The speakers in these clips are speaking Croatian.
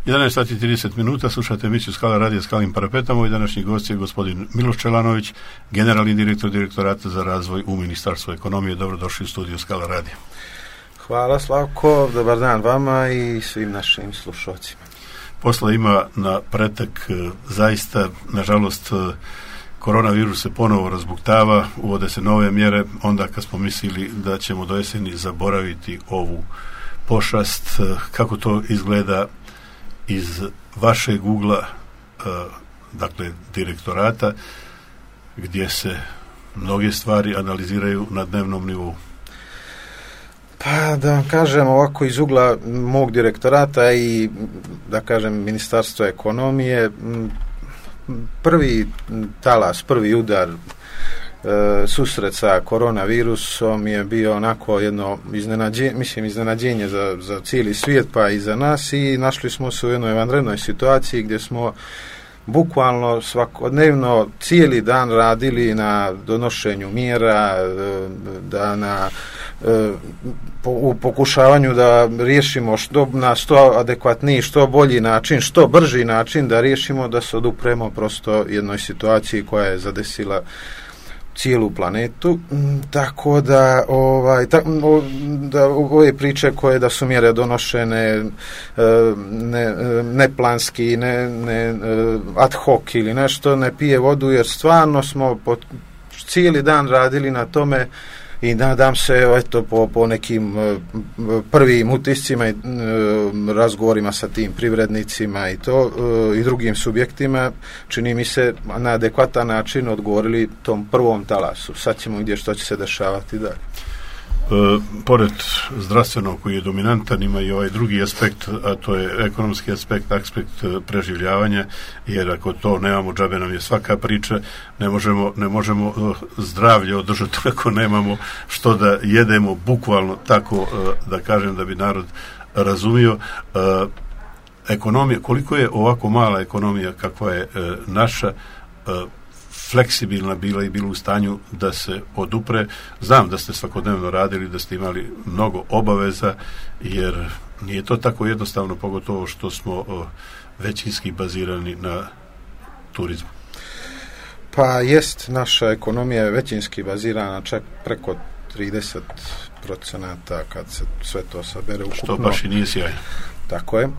11 sati 30 minuta, slušate emisiju Skala radija Skalim parapetama i današnji gost je gospodin Miloš Čelanović, generalni direktor Direktorata za razvoj u Ministarstvu ekonomije. Dobrodošli u studiju Skala radija. Hvala Slavko, dobar dan vama i svim našim slušalcima. Posla ima na pretek, zaista, nažalost, koronavirus se ponovo razbuktava, uvode se nove mjere, onda kad smo mislili da ćemo do jeseni zaboraviti ovu pošast. Kako to izgleda iz vašeg ugla, dakle direktorata, gdje se mnoge stvari analiziraju na dnevnom nivou? Pa da vam kažem ovako, iz ugla mog direktorata i da kažem Ministarstva ekonomije, prvi talas, prvi udar, susret sa koronavirusom je bio onako jedno iznenađenje za cijeli svijet, pa i za nas, i našli smo se u jednoj vanrednoj situaciji gdje smo bukvalno svakodnevno cijeli dan radili na donošenju mjera, u pokušavanju da riješimo na što adekvatniji, što bolji način, što brži način da riješimo, da se odupremo prosto jednoj situaciji koja je zadesila cijelu planetu. Tako da ove priče koje da su mjere donošene neplanski, ne ad hoc ili nešto, ne pije vodu, jer stvarno smo cijeli dan radili na tome i nadam se, eto, po nekim prvim utiscima i razgovorima sa tim privrednicima i drugim subjektima, čini mi se na adekvatan način odgovorili tom prvom talasu. Sad ćemo vidjeti što će se dešavati dalje. Pored zdravstvenog koji je dominantan, ima i ovaj drugi aspekt, a to je ekonomski aspekt preživljavanja, jer ako to nemamo, džabe nam je svaka priča. Ne možemo zdravlje održati ako nemamo što da jedemo, bukvalno tako da kažem, da bi narod razumio. Ekonomija, koliko je ovako mala ekonomija kakva je naša, fleksibilna bila i bila u stanju da se odupre. Znam da ste svakodnevno radili, da ste imali mnogo obaveza, jer nije to tako jednostavno, pogotovo što smo većinski bazirani na turizmu. Pa jest, naša ekonomija je većinski bazirana, čak preko 30% kad se sve to sabere ukupno. Što baš i nije sjajno. Tako je.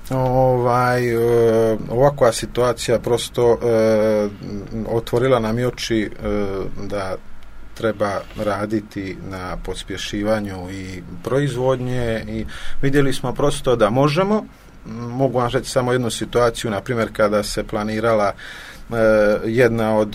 Ovakva situacija prosto otvorila nam i oči da treba raditi na pospješivanju i proizvodnje, i vidjeli smo prosto da možemo. Mogu vam reći samo jednu situaciju, na primjer kada se planirala jedna od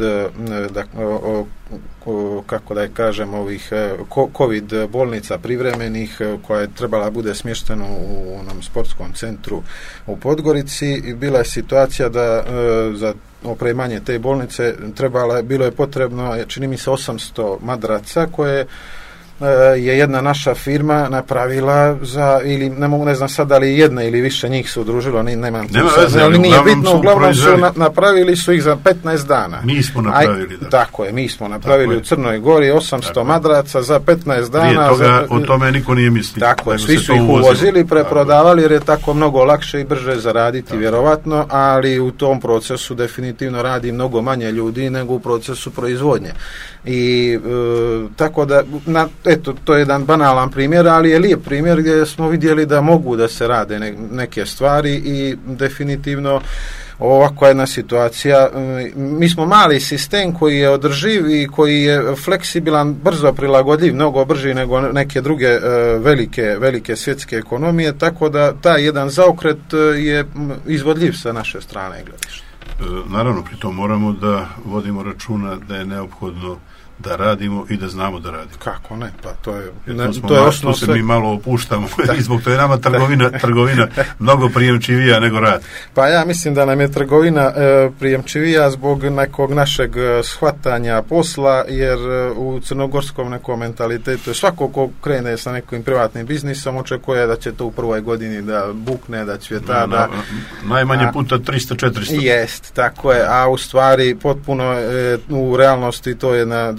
kako da je kažem ovih COVID bolnica privremenih, koja je trebala bude smještena u onom sportskom centru u Podgorici, i bila je situacija da za opremanje te bolnice bilo je potrebno, čini mi se, 800 madraca koje je jedna naša firma napravila ili ne znam sad da li jedna ili više njih se udružilo, nemam ali nije bitno, uglavnom napravili su ih za 15 dana. Mi smo napravili. Tako je, mi smo napravili u Crnoj Gori 800 madraca za 15 dana. Prije toga o tome niko nije mislio. Tako je, svi su ih uvozili, preprodavali, jer je tako mnogo lakše i brže zaraditi, vjerovatno, ali u tom procesu definitivno radi mnogo manje ljudi nego u procesu proizvodnje. I tako da eto, to je jedan banalan primjer, ali je lijep primjer gdje smo vidjeli da mogu da se rade neke stvari, i definitivno ovakva jedna situacija. Mi smo mali sistem koji je održiv i koji je fleksibilan, brzo prilagodljiv, mnogo brži nego neke druge velike svjetske ekonomije, tako da taj jedan zaokret je izvodljiv sa naše strane gledišta. Naravno, pri tom moramo da vodimo računa da je neophodno da radimo i da znamo da radimo. Kako ne? Pa to je osnovno. Tu se mi malo opuštamo i zbog toga je nama trgovina mnogo prijemčivija nego rad. Pa ja mislim da nam je trgovina prijemčivija zbog nekog našeg shvatanja posla, jer u crnogorskom nekom mentalitetu svako ko krene sa nekim privatnim biznisom očekuje da će to u prvoj godini da bukne, da cvjeta. Najmanje puta 300-400. Jest, tako je, a u stvari potpuno u realnosti to je na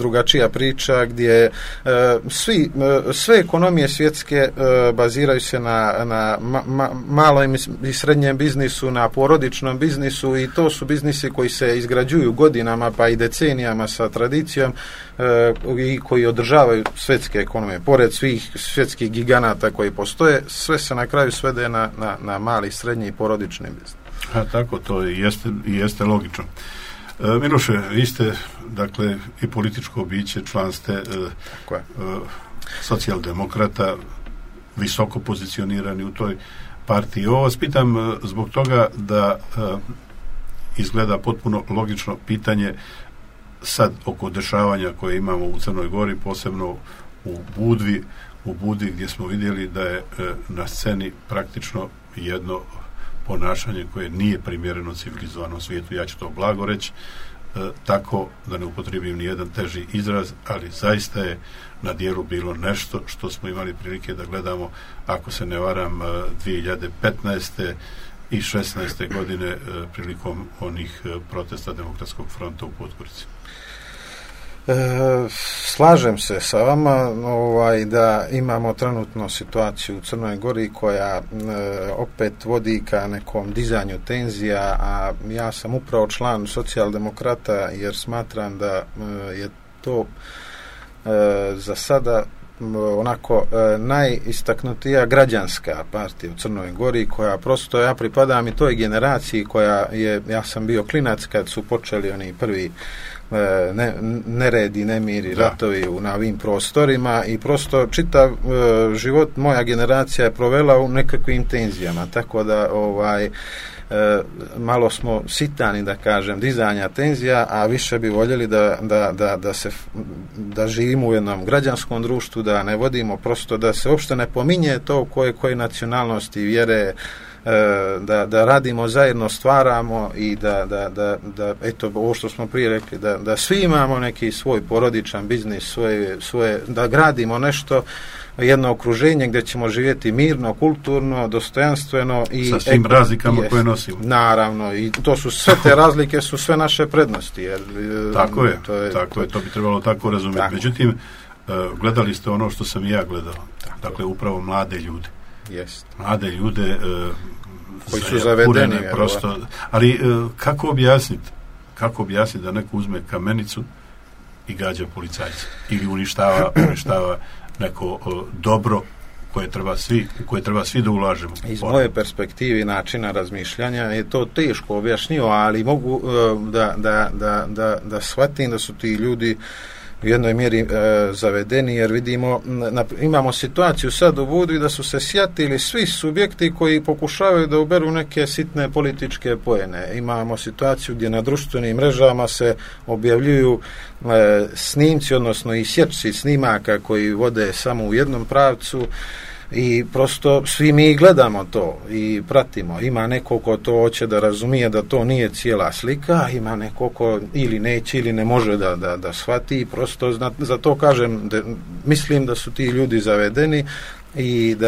drugačija priča gdje sve ekonomije svjetske baziraju se na malom i srednjem biznisu, na porodičnom biznisu i to su biznisi koji se izgrađuju godinama pa i decenijama sa tradicijom i koji održavaju svjetske ekonomije. Pored svih svjetskih giganata koji postoje, sve se na kraju svede na mali, srednji i porodični biznis. Tako to jeste logično. Miloše, vi ste dakle i političko biće, član ste socijaldemokrata, visoko pozicionirani u toj partiji. Ovo vas pitam zbog toga da izgleda potpuno logično pitanje sad oko dešavanja koje imamo u Crnoj Gori, posebno u Budvi gdje smo vidjeli da je na sceni praktično jedno ponašanje koje nije primjereno civilizovanom svijetu. Ja ću to blago reći, tako da ne upotrijebim ni jedan teži izraz, ali zaista je na dijelu bilo nešto što smo imali prilike da gledamo, ako se ne varam, 2015. i 16. godine prilikom onih protesta Demokratskog fronta u Podgorici. Slažem se sa vama da imamo trenutno situaciju u Crnoj Gori koja opet vodi ka nekom dizanju tenzija, a ja sam upravo član socijaldemokrata jer smatram da je to za sada onako najistaknutija građanska partija u Crnoj Gori koja prosto, ja pripadam i toj generaciji koja je, ja sam bio klinac kad su počeli oni prvi neredi, nemiri, ratovi na ovim prostorima i prosto čitav život moja generacija je provela u nekakvim tenzijama, tako da malo smo sitani, da kažem, dizanja tenzija, a više bi voljeli da živimo u jednom građanskom društvu, da ne vodimo, prosto da se uopšte ne pominje to koje nacionalnosti, vjere, da radimo zajedno, stvaramo i da eto, ovo što smo prije rekli, da svi imamo neki svoj porodičan biznis, svoje, da gradimo nešto, jedno okruženje gdje ćemo živjeti mirno, kulturno, dostojanstveno i sa svim razlikama koje nosimo. Naravno, i to su sve te razlike, su sve naše prednosti. Jer, tako je, to bi trebalo tako razumjeti. Tako. Međutim, gledali ste ono što sam i ja gledao. Dakle, upravo mlade ljude. Jest. Mlade ljude koji su zavedeni. Prosto, ali kako objasniti da neko uzme kamenicu i gađa policajca ili uništava neko dobro koje treba svi da ulažemo. Iz moje perspektive i načina razmišljanja je to teško objašnjivo, ali mogu da shvatim da su ti ljudi u jednoj mjeri zavedeni, jer vidimo, imamo situaciju sad u Budvi da su se sjatili svi subjekti koji pokušavaju da uberu neke sitne političke poene. Imamo situaciju gdje na društvenim mrežama se objavljuju snimci, odnosno i sječci snimaka koji vode samo u jednom pravcu i prosto svi mi gledamo to i pratimo. Ima neko ko to hoće da razumije da to nije cijela slika, ima neko ko ili neće ili ne može da shvati i prosto za to kažem mislim da su ti ljudi zavedeni i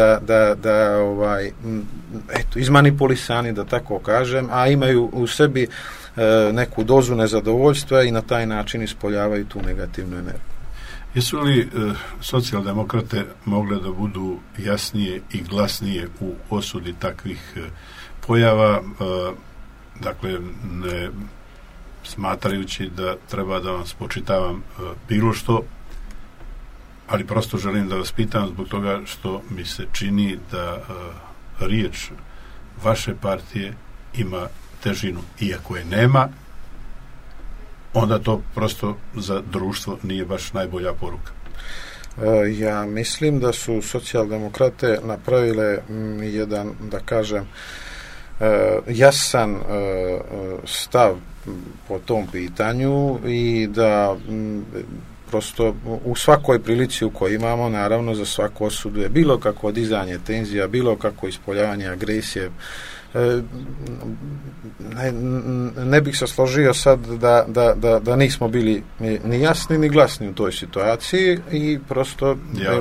eto, izmanipulisani, da tako kažem, a imaju u sebi neku dozu nezadovoljstva i na taj način ispoljavaju tu negativnu energiju. Jesu li socijaldemokrate mogle da budu jasnije i glasnije u osudi takvih pojava, dakle ne smatrajući da treba da vam spočitavam bilo što, ali prosto želim da vas pitam zbog toga što mi se čini da riječ vaše partije ima težinu, iako je nema, onda to prosto za društvo nije baš najbolja poruka. Ja mislim da su socijaldemokrate napravile jedan, da kažem, jasan stav po tom pitanju i da prosto u svakoj prilici u kojoj imamo, naravno za svaku osudu je bilo kako dizanje tenzija, bilo kako ispoljavanje agresije. Ne bih se složio sad da nismo bili ni jasni ni glasni u toj situaciji i prosto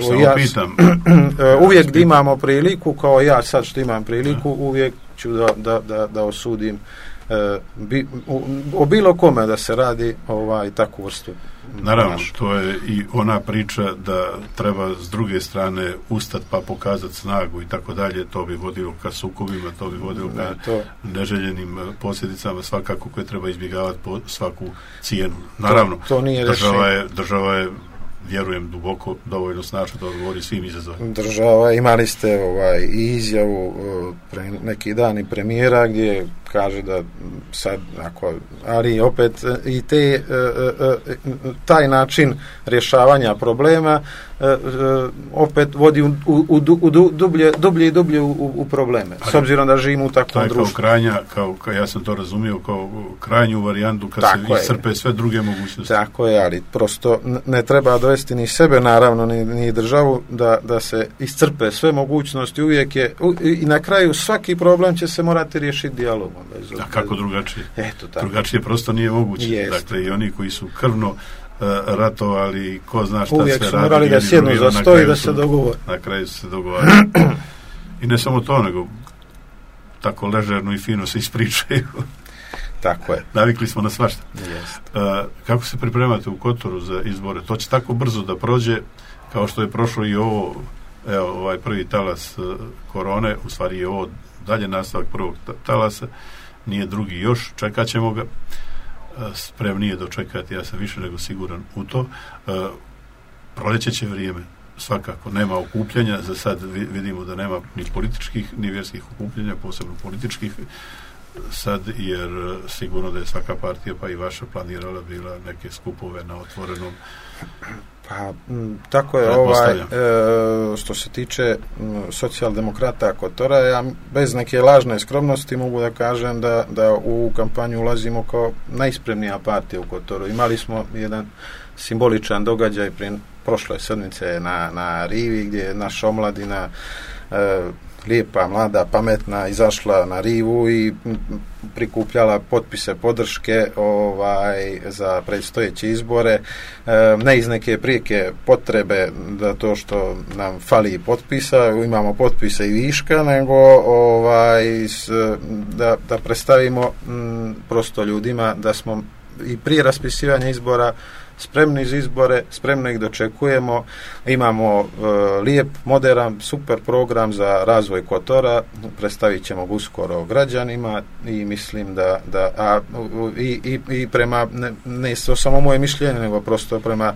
uvijek da imamo priliku, kao ja sad što imam priliku, uvijek ću da osudim o bilo kome da se radi takvu vrstu. Naravno, to je i ona priča da treba s druge strane ustati pa pokazati snagu i tako dalje, to bi vodilo ka sukobima, to bi vodilo ka neželjenim posljedicama svakako koje treba izbjegavati po svaku cijenu. Naravno, to nije država je vjerujem duboko dovoljno snažno da odgovori svim izazovima. Država, imali ste i izjavu neki dan i premijera gdje kaže da sad ali opet i taj način rješavanja problema opet vodi dublje i dublje u probleme, s obzirom da živimo u takvom društvu. Kao ja sam to razumio kao krajnju varijantu kad se iscrpe sve druge mogućnosti. Tako je, ali prosto ne treba dovesti ni sebe, naravno, ni državu da se iscrpe sve mogućnosti, uvijek je i na kraju svaki problem će se morati riješiti dijalogom. A kako drugačije? Drugačije prosto nije moguće. Dakle, i oni koji su krvno ratovali, ko zna šta uvijek sve radi. Uvijek su morali da sjednu za sto i da se dogovore. Na kraju su se dogovarali. I ne samo to, nego tako ležerno i fino se ispričaju. Tako je. Navikli smo na svašta. Kako se pripremate u Kotoru za izbore? To će tako brzo da prođe kao što je prošlo i ovo, ovaj prvi talas korone, u stvari je ovo dalje nastavak prvog talasa, nije drugi još, čekat ćemo ga, spremnije dočekati, ja sam više nego siguran u to. Proleće će vrijeme, svakako nema okupljanja, za sad vidimo da nema ni političkih ni vjerskih okupljanja, posebno političkih sad, jer sigurno da je svaka partija, pa i vaša, planirala bila neke skupove na otvorenom. Pa, tako je, što se tiče socijaldemokrata Kotora, ja bez neke lažne skromnosti mogu da kažem da u kampanju ulazimo kao najspremnija partija u Kotoru. Imali smo jedan simboličan događaj prošle sedmice na Rivi, gdje je naša omladina lijepa, mlada, pametna izašla na Rivu i prikupljala potpise podrške za predstojeće izbore, ne iz neke prijeke potrebe da to što nam fali potpisa, imamo potpise i viška, nego da predstavimo prosto ljudima da smo i prije raspisivanja izbora spremni za izbore, spremno ih dočekujemo, imamo lijep, modern, super program za razvoj Kotora, predstavit ćemo ga uskoro građanima i mislim i prema, ne samo moje mišljenje, nego prosto prema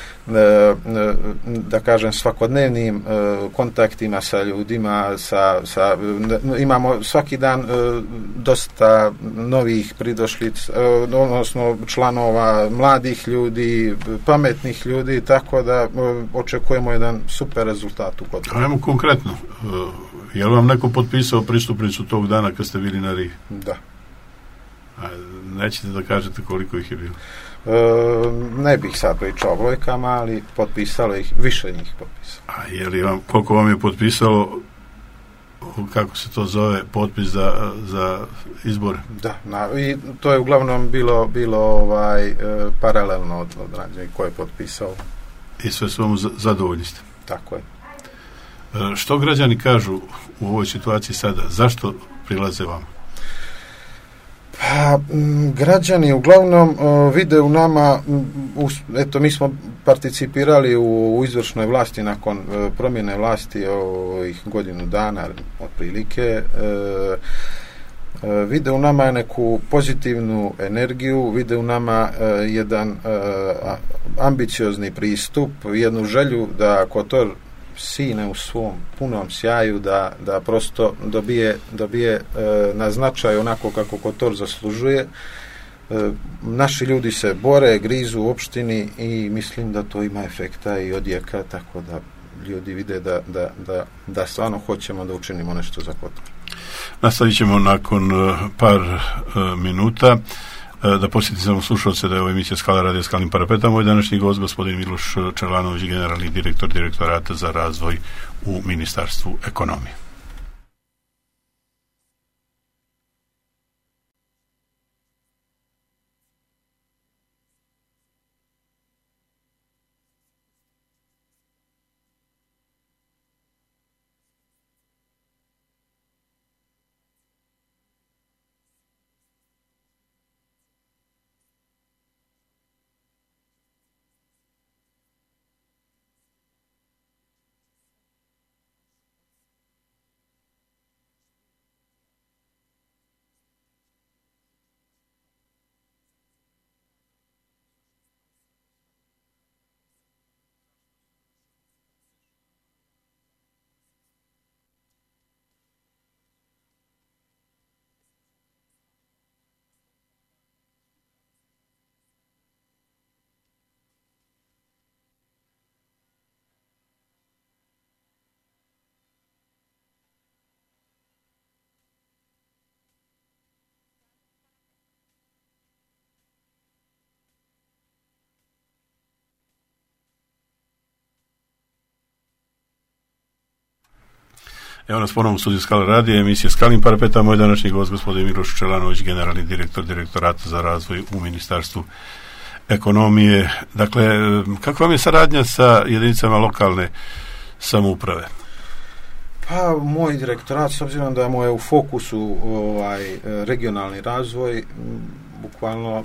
da kažem svakodnevnim kontaktima sa ljudima, imamo svaki dan dosta novih pridošlica, odnosno članova, mladih ljudi, pametnih ljudi, tako da očekujemo jedan super rezultat u Kotoru. Ajmo konkretno, je li vam neko potpisao pristupnicu tog dana kad ste bili na Rivi? Da. Nećete da kažete koliko ih je bilo? Ne bih sad pričao o brojkama, ali potpisalo ih, više njih potpisalo. A koliko vam je potpisalo, kako se to zove, potpis za izbore? Da, i to je uglavnom bilo paralelno od rađenja ko je potpisao. I sve su vam zadovoljni ste? Tako je. Što građani kažu u ovoj situaciji sada? Zašto prilaze vam? Pa, građani uglavnom vide u nama, mi smo participirali u izvršnoj vlasti nakon promjene vlasti ovih godinu dana otprilike, vide u nama neku pozitivnu energiju, vide u nama jedan ambiciozni pristup, jednu želju da Kotor sine u svom punom sjaju, da prosto dobije na značaj onako kako Kotor zaslužuje. Naši ljudi se bore, grizu u opštini i mislim da to ima efekta i odjeka, tako da ljudi vide da stvarno hoćemo da učinimo nešto za Kotor. Nastavit ćemo nakon par minuta. Da posjetim samo slušalce da je ovo emisija Skala radio Skalnim parapetom. Moj današnji gost, gospodin Miloš Čelanović, generalni direktor Direktorata za razvoj u Ministarstvu ekonomije. Evo nas ponovno u studiju Skala radija, emisija Skalnim parapeta, moj današnji gost gospodin Miloš Čelanović, generalni direktor Direktorata za razvoj u Ministarstvu ekonomije. Dakle, kakva vam je saradnja sa jedinicama lokalne samouprave? Pa, moj direktorat, s obzirom da mu je u fokusu regionalni razvoj, bukvalno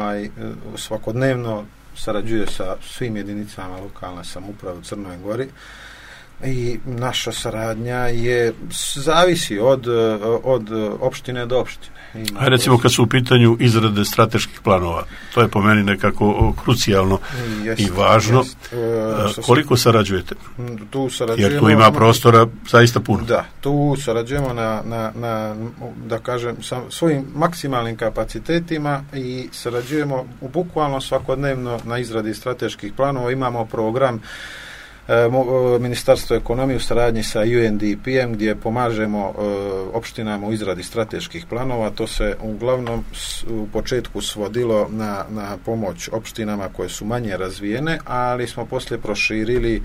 svakodnevno sarađuje sa svim jedinicama lokalne samouprave u Crnoj Gori i naša saradnja zavisi od opštine do opštine. A recimo kad su u pitanju izrade strateških planova, to je po meni nekako krucijalno i važno. Koliko sarađujete? Tu sarađujemo, jer tu ima prostora zaista puno. Da, tu sarađujemo na da kažem, svojim maksimalnim kapacitetima i sarađujemo bukvalno svakodnevno na izradi strateških planova. Imamo program Ministarstvo ekonomije u saradnji sa UNDP-em gdje pomažemo opštinama u izradi strateških planova. To se uglavnom u početku svodilo na pomoć opštinama koje su manje razvijene, ali smo poslije proširili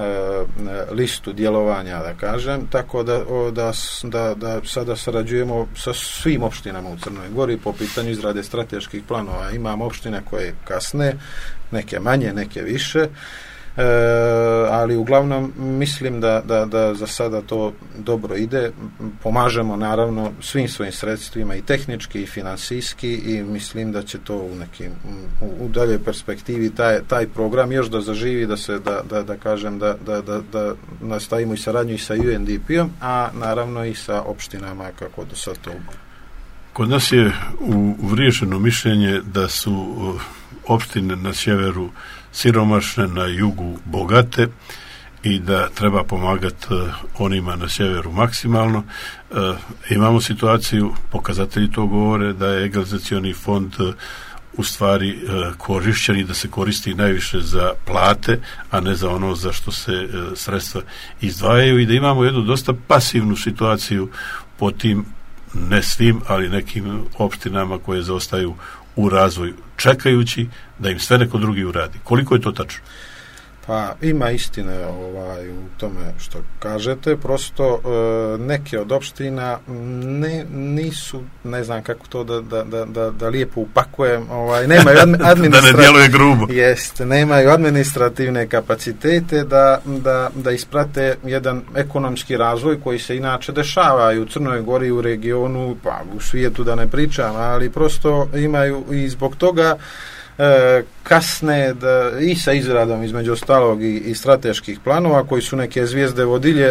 listu djelovanja, da kažem, tako da sada sarađujemo sa svim opštinama u Crnoj Gori po pitanju izrade strateških planova. Imamo opštine koje kasne, neke manje, neke više, ali uglavnom mislim da za sada to dobro ide. Pomažemo naravno svim svojim sredstvima i tehnički i finansijski i mislim da će to u daljoj perspektivi taj program još da zaživi, da kažem da nastavimo i saradnju i sa UNDP-om, a naravno i sa opštinama kako do sad to. Kod nas je uvriježeno mišljenje da su opštine na sjeveru siromašne, na jugu bogate i da treba pomagati onima na sjeveru maksimalno. Imamo situaciju, pokazatelji to govore, da je egalizacioni fond u stvari korišćen i da se koristi najviše za plate, a ne za ono za što se sredstva izdvajaju i da imamo jednu dosta pasivnu situaciju po tim, ne svim, ali nekim opštinama koje zaostaju u razvoju, čekajući da im sve neko drugi uradi. Koliko je to tačno? Pa ima istine u tome što kažete, prosto neke od opština nisu, ne znam kako to da lijepo upakujem, nemaju da ne djeluje grubo. Jest, nemaju administrativne kapacitete da isprate jedan ekonomski razvoj koji se inače dešava i u Crnoj Gori, u regionu, pa u svijetu da ne pričam, ali prosto imaju i zbog toga kasne i sa izradom između ostalog i strateških planova koji su neke zvijezde vodilje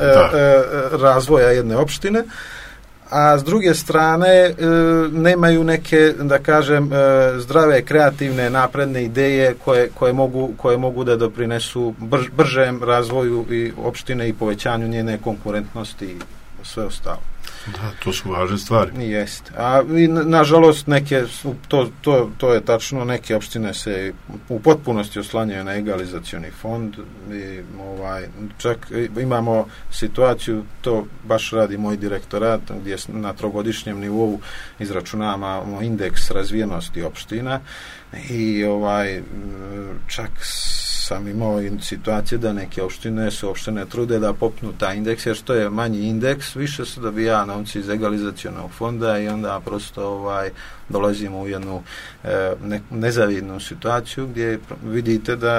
razvoja jedne opštine, a s druge strane nemaju neke, da kažem, zdrave, kreativne, napredne ideje koje mogu da doprinesu bržem razvoju i opštine i povećanju njene konkurentnosti i sve ostalo. Da, to su važne stvari. Jest. A nažalost neke, to je tačno, neke opštine se u potpunosti oslanjaju na egalizacioni fond i čak imamo situaciju, to baš radi moj direktorat, gdje na trogodišnjem nivou izračunavamo indeks razvijenosti opština i čak sam imao situacije da neke opštine se uopšte ne trude da popnu taj indeks, jer što je manji indeks, više se dobija novci iz egalizacionog fonda i onda prosto dolazimo u jednu nezavidnu situaciju gdje vidite da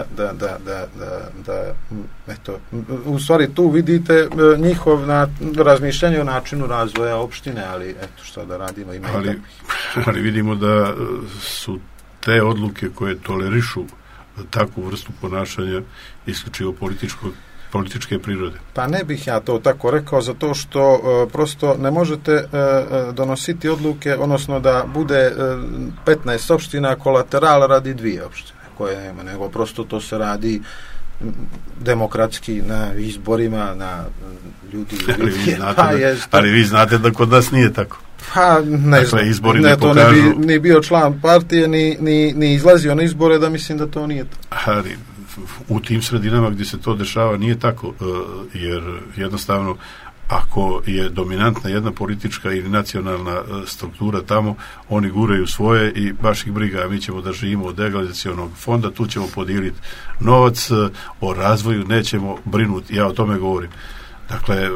eto, u stvari tu vidite njihov razmišljanje o načinu razvoja opštine, ali eto što da radimo. Ali vidimo da su te odluke koje tolerišu takvu vrstu ponašanja isključivo političke prirode. Pa ne bih ja to tako rekao, zato što prosto ne možete donositi odluke, odnosno da bude 15 opština kolateral radi 2 opštine koje nema, nego prosto to se radi demokratski na izborima, na ljudi. Ali vi znate da kod nas nije tako. Pa ne znam, to ni bio član partije, ni izlazio na izbore, da mislim da to nije tako. Ali u tim sredinama gdje se to dešava nije tako, jer jednostavno ako je dominantna jedna politička ili nacionalna struktura tamo, oni guraju svoje i baš ih briga, a mi ćemo da živimo od egalizacionog fonda, tu ćemo podijeliti novac, o razvoju nećemo brinuti, ja o tome govorim. Dakle,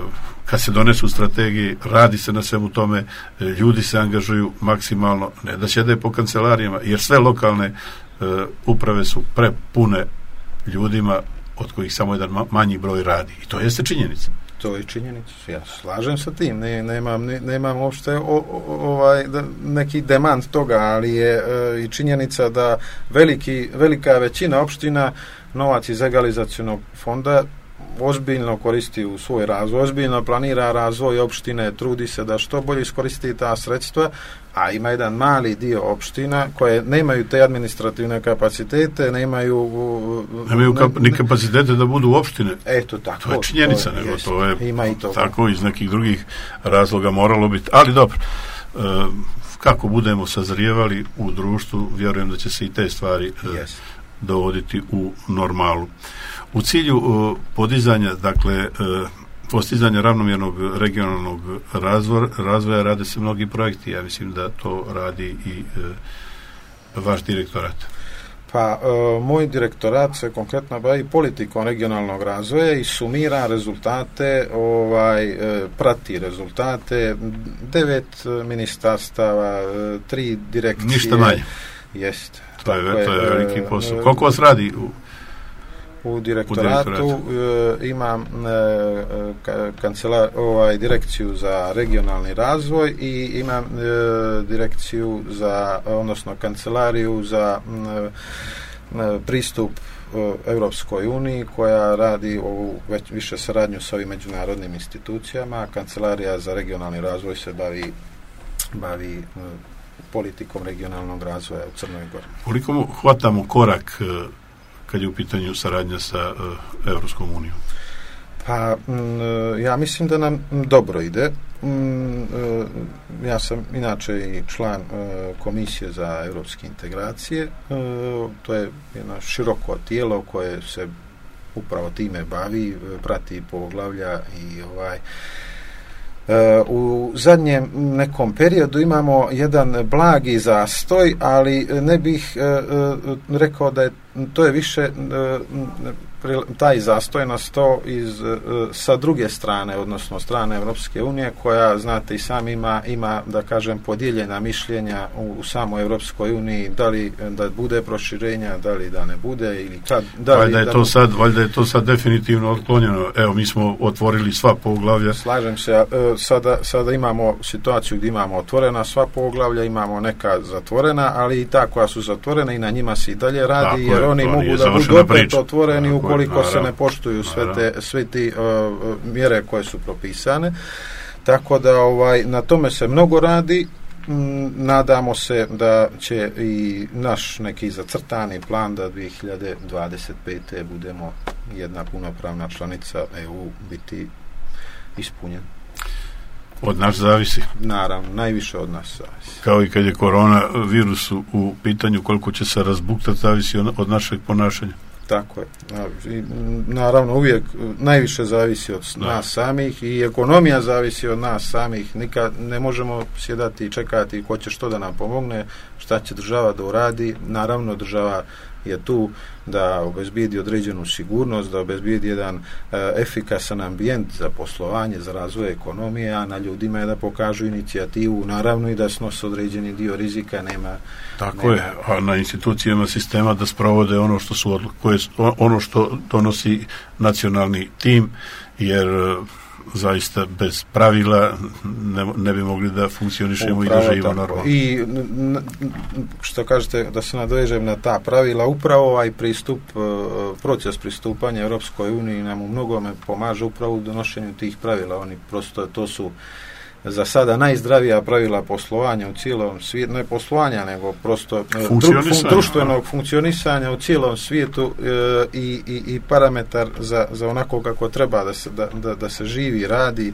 kad se donesu strategije, radi se na svemu tome, ljudi se angažuju maksimalno, ne da sjede po kancelarijama, jer sve lokalne uprave su prepune ljudima od kojih samo jedan manji broj radi. I to jeste činjenica. To je činjenica. Ja slažem sa tim. Nemam uopšte neki demant toga, ali je i činjenica da velika većina opština novac iz egalizacionog fonda ozbiljno koristi u svoj razvoj, ozbiljno planira razvoj opštine, trudi se da što bolje iskoristi ta sredstva, a ima jedan mali dio opština koje nemaju te administrativne kapacitete, nemaju ni kapacitete da budu opštine. Eto, tako. To je činjenica, nego to je tako iz nekih drugih razloga moralo biti. Ali dobro, kako budemo sazrijevali u društvu, vjerujem da će se i te stvari dovoditi u normalu. U cilju podizanja, dakle, postizanja ravnomjernog regionalnog razvoja rade se mnogi projekti. Ja mislim da to radi i vaš direktorat. Pa, moj direktorat se konkretno bavi politikom regionalnog razvoja i sumira rezultate, prati rezultate 9 ministarstava, 3 direkcije. Ništa manje. Jest. To je veliki posao. Koliko vas radi u direktoratu? Imam direkciju za regionalni razvoj i imam direkciju odnosno kancelariju za pristup Europskoj uniji, koja radi više saradnju sa ovim međunarodnim institucijama, a kancelarija za regionalni razvoj se bavi politikom regionalnog razvoja u Crnoj Gori. Koliko hvatamo korak kad je u pitanju saradnja sa Europskom unijom? Pa, ja mislim da nam dobro ide. Ja sam inače i član Komisije za europske integracije. To je jedno široko tijelo koje se upravo time bavi, prati poglavlja i u zadnjem nekom periodu imamo jedan blagi zastoj, ali ne bih rekao da je to je više taj zastoj nastao sa druge strane, odnosno strane Europske unije, koja, znate i sam, ima da kažem podijeljena mišljenja u samoj Europskoj uniji, da li da bude proširenja, da li da ne bude, ili kad. Valjda je to sad definitivno otklonjeno. Evo, mi smo otvorili sva poglavlja. Slažem se, sada imamo situaciju gdje imamo otvorena sva poglavlja, imamo neka zatvorena, ali i ta koja su zatvorena i na njima se i dalje radi, jer oni mogu da budu opet otvoreni ukoliko se ne poštuju sve ti mjere koje su propisane. Tako da na tome se mnogo radi. Nadamo se da će i naš neki zacrtani plan da 2025. budemo jedna punopravna članica EU biti ispunjen. Od nas zavisi. Naravno, najviše od nas zavisi. Kao i kad je korona virus u pitanju, koliko će se razbuktati, zavisi od našeg ponašanja. Tako je. Naravno, uvijek najviše zavisi od nas samih i ekonomija zavisi od nas samih. Nikad ne možemo sjedati i čekati ko će što da nam pomogne, šta će država da uradi. Naravno, država je tu da obezbijedi određenu sigurnost, da obezbijedi jedan efikasan ambijent za poslovanje, za razvoj ekonomije, a na ljudima je da pokažu inicijativu, naravno i da snose određeni dio rizika, Tako je, a na institucijama sistema da sprovode ono što donosi nacionalni tim, jer zaista bez pravila ne bi mogli da funkcionišemo i da živimo normalno. I što kažete, da se nadovežem na ta pravila, upravo ovaj proces pristupanja Europskoj uniji nam u mnogome pomaže upravo u donošenju tih pravila. Oni prosto, to su za sada najzdravija pravila poslovanja u cijelom svijetu, ne poslovanja, nego prosto društvenog funkcionisanja u cijelom svijetu i parametar za onako kako treba da se živi, radi,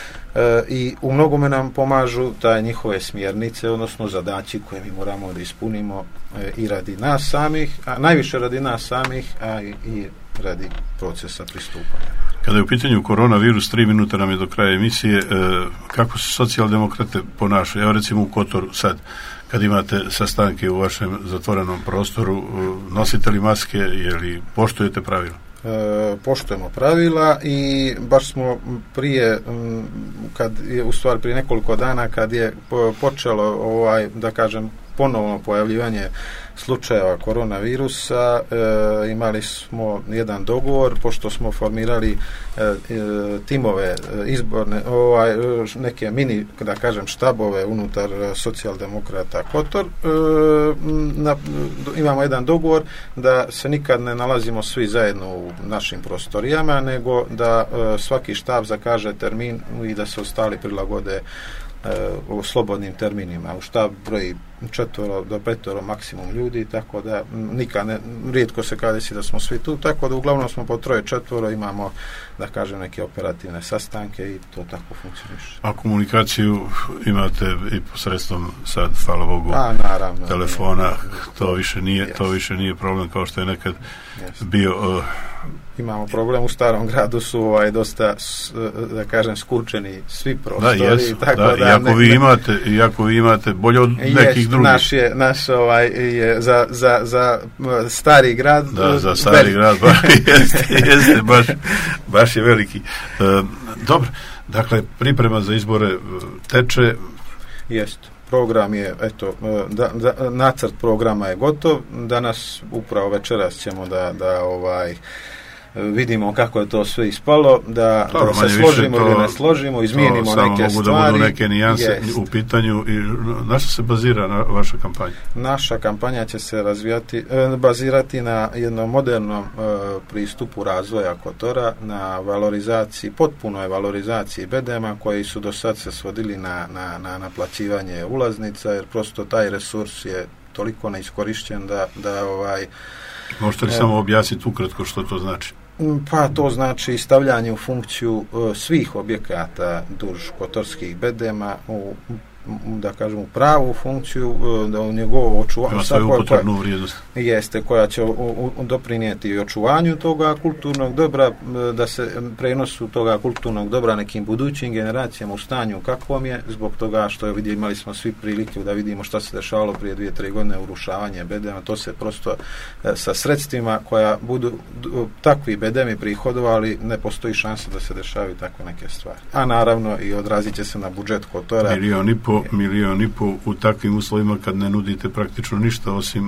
i u mnogome nam pomažu taj njihove smjernice, odnosno zadaći koje mi moramo da ispunimo i radi nas samih, a najviše radi nas samih, a i radi procesa pristupanja. Kada je u pitanju koronavirus, 3 minuta nam je do kraja emisije, kako se socijaldemokrate ponašaju? Evo recimo u Kotoru sad, kad imate sastanke u vašem zatvorenom prostoru, nosite li maske, je li poštujete pravila? poštujemo pravila i baš smo prije, kad je u stvari prije nekoliko dana kad je počelo da kažem ponovno pojavljivanje slučajeva koronavirusa, imali smo jedan dogovor, pošto smo formirali timove izborne, neke mini, da kažem, štabove unutar Socijaldemokrata Kotor, imamo jedan dogovor da se nikad ne nalazimo svi zajedno u našim prostorijama, nego da svaki štab zakaže termin i da se ostali prilagode u slobodnim terminima. U štab broji 4 do 5 maksimum ljudi, tako da rijetko se kada desi da smo svi tu, tako da uglavnom smo po 3-4, imamo, da kažem, neke operativne sastanke i to tako funkcioniše. A komunikaciju imate i posredstvom sad, hvala Bogu, naravno, telefona, to više nije problem kao što je nekad bio. Imamo problem, u Starom gradu su dosta, da kažem, skučeni svi prostori. Iako vi imate bolje od nekih drugih. Naš je za stari grad. Da, za stari grad, jeste, baš je veliki. Dobro, dakle, priprema za izbore teče. Jeste. Program je, nacrt programa je gotov. Danas, upravo večeras ćemo da vidimo kako je to sve ispalo, da se složimo ili ne složimo, izmijenimo neke stvari. Da budu neke nijanse u pitanju. I na što se bazira vaša kampanja? Naša kampanja će se bazirati na jednom modernom pristupu razvoja Kotora, na valorizaciji, potpunoj valorizaciji bedema koji su do sad se svodili na naplaćivanje ulaznica, jer prosto taj resurs je toliko neiskorišćen da Možete li samo objasniti ukratko što to znači? Pa to znači stavljanje u funkciju svih objekata duž kotorskih bedema da kažem u pravu funkciju, da u njegovo očuvanje jeste, koja će doprinijeti i očuvanju toga kulturnog dobra, da se prenosu toga kulturnog dobra nekim budućim generacijama u stanju kakvom je, zbog toga što imali smo svi prilike da vidimo šta se dešavalo prije 2-3 godine, urušavanje bedema. To se prosto sa sredstvima koja budu takvi bedemi prihodovali, ne postoji šansa da se dešavaju takve neke stvari. A naravno i odrazit će se na budžet Kotora. Milion i pol u takvim uslovima kad ne nudite praktično ništa osim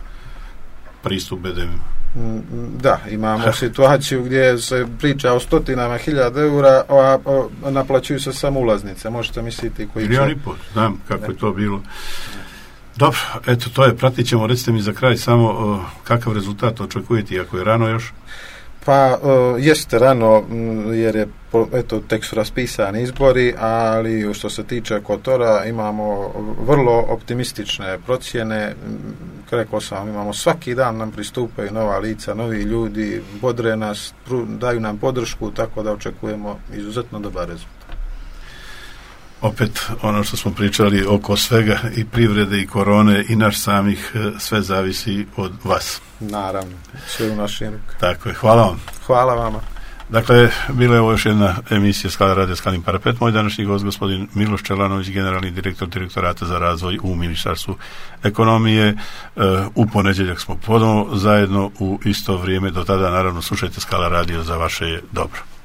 pristup bedemima. Da, imamo situaciju gdje se priča o 100.000 eura, a naplaćuju se samo ulaznice. Možete misliti koji milion i pol, znam kako je to bilo. Dobro, eto to je, pratit ćemo. Recite mi za kraj samo kakav rezultat očekujete, iako je rano još? Pa jeste rano, jer je tek su raspisani izbori, ali što se tiče Kotora imamo vrlo optimistične procjene. Rekao sam, imamo svaki dan nam pristupaju nova lica, novi ljudi, bodre nas, daju nam podršku, tako da očekujemo izuzetno dobar rezultat. Opet ono što smo pričali oko svega, i privrede i korone i naš samih, sve zavisi od vas. Naravno, sve u našim rukama. Tako je, hvala vam. Hvala vama. Dakle, bila je ovo još jedna emisija Skala radio Skalin parapet. Moj današnji gost, gospodin Miloš Čelanović, generalni direktor Direktorata za razvoj u Ministarstvu ekonomije. U ponedjeljak smo ponovno zajedno u isto vrijeme. Do tada, naravno, slušajte Skala radio, za vaše je dobro.